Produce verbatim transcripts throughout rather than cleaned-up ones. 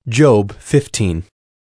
Job fifteen.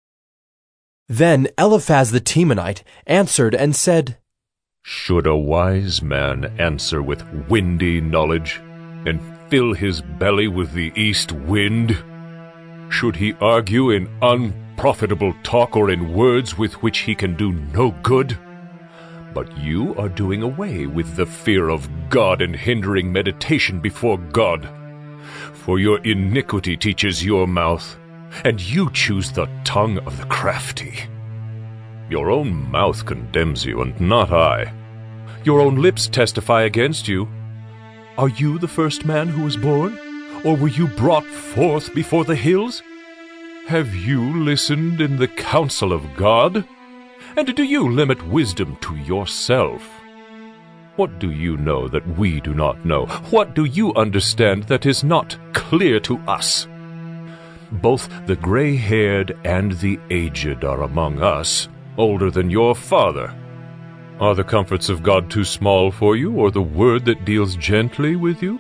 Then Eliphaz the Temanite answered and said, Should a wise man answer with windy knowledge, and fill his belly with the east wind? Should he argue in unprofitable talk or in words with which he can do no good? But you are doing away with the fear of God and hindering meditation before God. For your iniquity teaches your mouth, and you choose the tongue of the crafty. Your own mouth condemns you, and not I. Your own lips testify against you. Are you the first man who was born, or were you brought forth before the hills? Have you listened in the counsel of God? And do you limit wisdom to yourself? What do you know that we do not know? What do you understand that is not clear to us? Both the gray-haired and the aged are among us, older than your father. Are the comforts of God too small for you, or the word that deals gently with you?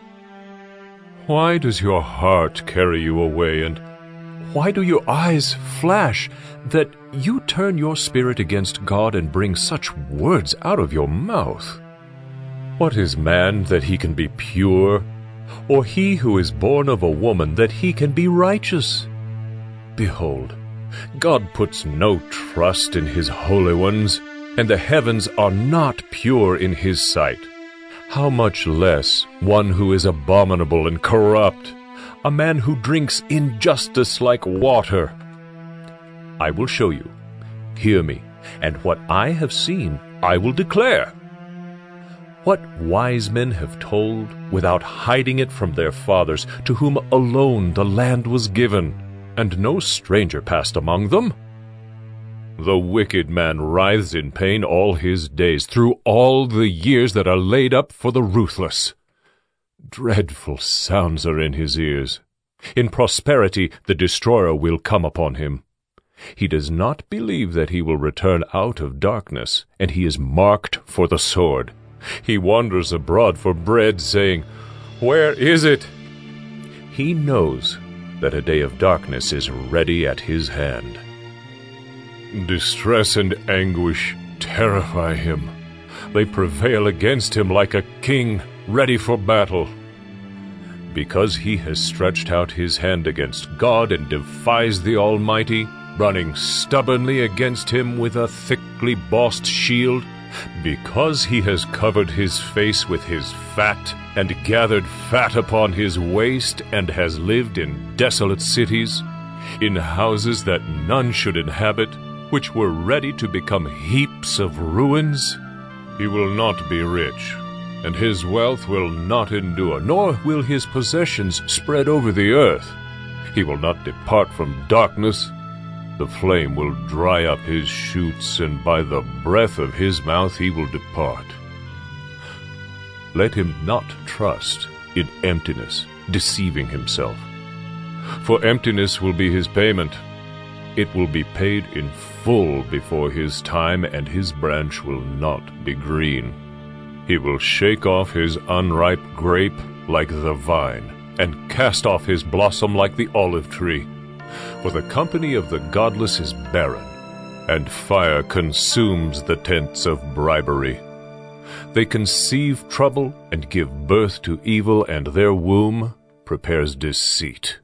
Why does your heart carry you away, and why do your eyes flash, that you turn your spirit against God and bring such words out of your mouth? What is man that he can be pure, or he who is born of a woman that he can be righteous? Behold, God puts no trust in his holy ones, and the heavens are not pure in his sight. How much less one who is abominable and corrupt, a man who drinks injustice like water? I will show you. Hear me, and what I have seen I will declare. What wise men have told, without hiding it from their fathers, to whom alone the land was given, and no stranger passed among them? The wicked man writhes in pain all his days, through all the years that are laid up for the ruthless. Dreadful sounds are in his ears. In prosperity the destroyer will come upon him. He does not believe that he will return out of darkness, and he is marked for the sword. He wanders abroad for bread, saying, Where is it? He knows that a day of darkness is ready at his hand. Distress and anguish terrify him. They prevail against him like a king ready for battle. Because he has stretched out his hand against God and defies the Almighty, running stubbornly against him with a thickly bossed shield, because he has covered his face with his fat, and gathered fat upon his waist, and has lived in desolate cities, in houses that none should inhabit, which were ready to become heaps of ruins, he will not be rich, and his wealth will not endure, nor will his possessions spread over the earth. He will not depart from darkness. The flame will dry up his shoots, and by the breath of his mouth he will depart. Let him not trust in emptiness, deceiving himself. For emptiness will be his payment. It will be paid in full before his time, and his branch will not be green. He will shake off his unripe grape like the vine, and cast off his blossom like the olive tree. For the company of the godless is barren, and fire consumes the tents of bribery. They conceive trouble and give birth to evil, and their womb prepares deceit.